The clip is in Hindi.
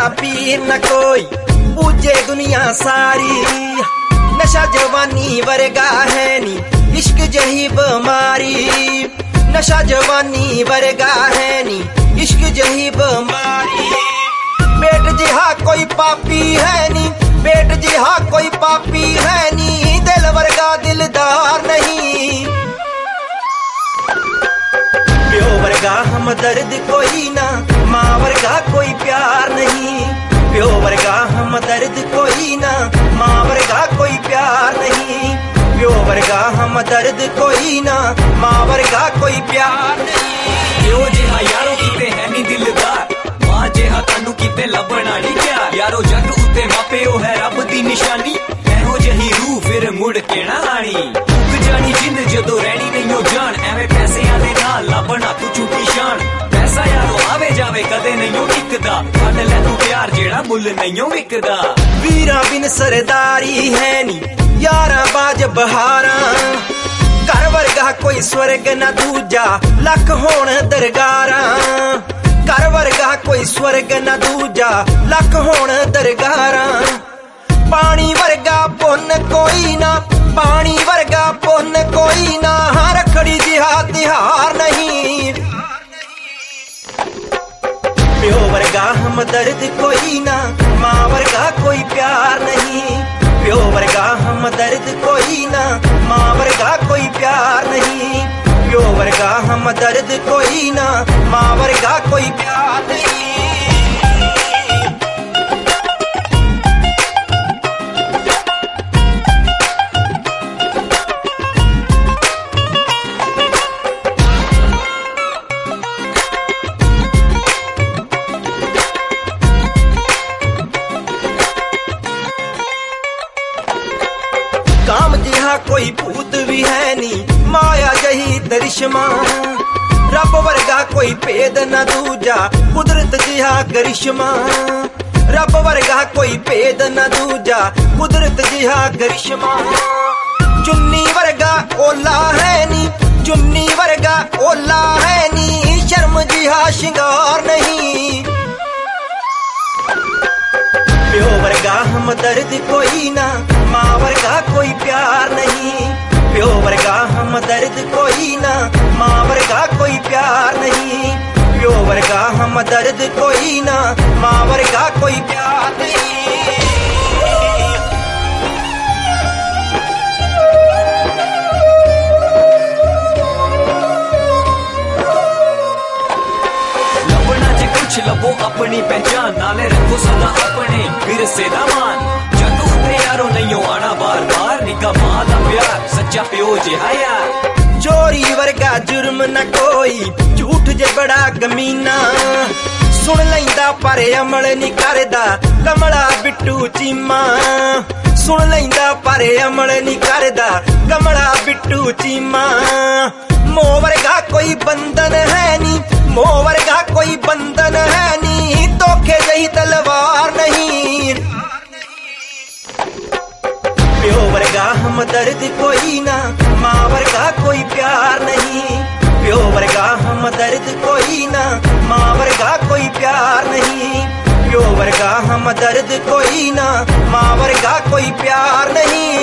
वर्गा पीर न कोई पूजे दुनिया सारी। नशा जवानी वर्गा है नी इश्क जही बीमारी। नशा जवानी वर्गा है नी इश्क जही बीमारी। पेट जिहा कोई पापी है नी, पेट जिहा कोई पापी है नी, दिल वर्गा दिलदार नहीं। प्यो वर्गा हमदर्द कोई ना, माँ वर्गा कोई प्यार नहीं। प्यो वर्गा हमदर्द कोई ना, माँ वर्गा कोई प्यार नहीं। प्यो वर्गा हमदर्द कोई ना, माँ वर्गा कोई प्यार नहीं। प्यो जिहा यारो कीते है नी दिलदार, मां जिहा तानू कीते लभना नी प्यार। यारो जग उत्ते मापियो है रब दी निशानी, एहो जही रूह फिर मुड़ के ना आनी। मुक जानी जिंद जदों रहनी नहीं हो जान, एवें पैसियां दे नाल लभना तू झूठी शान। पैसा यारो आवे जावे कदे नहीं हो टिकदा, फड़ ले तू प्यार जेड़ा मुल नहीं हो विकदा। वीरा बिन सरदारी है नी यारा बाज बहारा, घर वर्गा कोई स्वर्ग न दूजा लख होण दरगारा। घर वर्गा कोई स्वर्ग न दूजा लख होण दरगारा। पानी वर्गा पुन्न कोई ना, पानी वर्गा पुन्न कोई ना, रखड़ी जिहा तिहार नहीं। प्यो वर्गा हमदर्द कोई ना, माँ वर्गा कोई प्यार नहीं। प्यो वर्गा हमदर्द कोई ना, माँ वर्गा कोई प्यार नहीं। प्यो वर्गा हमदर्द कोई ना, माँ वर्गा कोई प्यार नहीं। काम जिहा कोई भूत भी है नी, माया जही दरिश्मा। रब वर्गा कोई भेद न दूजा, कुदरत जिहा करिश्मा। रब वर्गा कोई भेद न दूजा, कुदरत जिहा करिश्मा। चुन्नी वर्गा ओला है नी, चुन्नी वर्गा ओला है नी, शर्म जिहा शिंगार नहीं। प्यो वर्गा हमदर्द कोई ना, माँ वर्गा कोई प्यार नहीं। प्यो वर्गा हमदर्द कोई ना, माँ वर्गा कोई प्यार नहीं। प्यो वर्गा हमदर्द कोई ना, माँ वर्गा कोई प्यार नहीं। लबो अपनी पहचान, नाले रखो सदा अपने विरसे दा मान। जग उत्ते यारो नहीं आना बार बार, निका मां दा प्यार सच्चा प्यो जिहा यार। चोरी वर्गा जुर्म न कोई, झूठ जे बड़ा कमीना। सुन लैंदा पर अमल नी करदा, कमला बिट्टू चीमा। सुन लैंदा पर अमल नी करदा, कमला बिट्टू चीमा। मोह वर्गा कोई बंधन है नी, मोह वर्गा कोई बंधन है नी, धोखे जही तलवार नहीं। प्यो वर्गा हमदर्द कोई ना, माँ वर्गा कोई प्यार नहीं। प्यो वर्गा हमदर्द कोई ना, माँ वर्गा कोई प्यार नहीं। प्यो वर्गा हमदर्द कोई ना, माँ वर्गा कोई प्यार नहीं।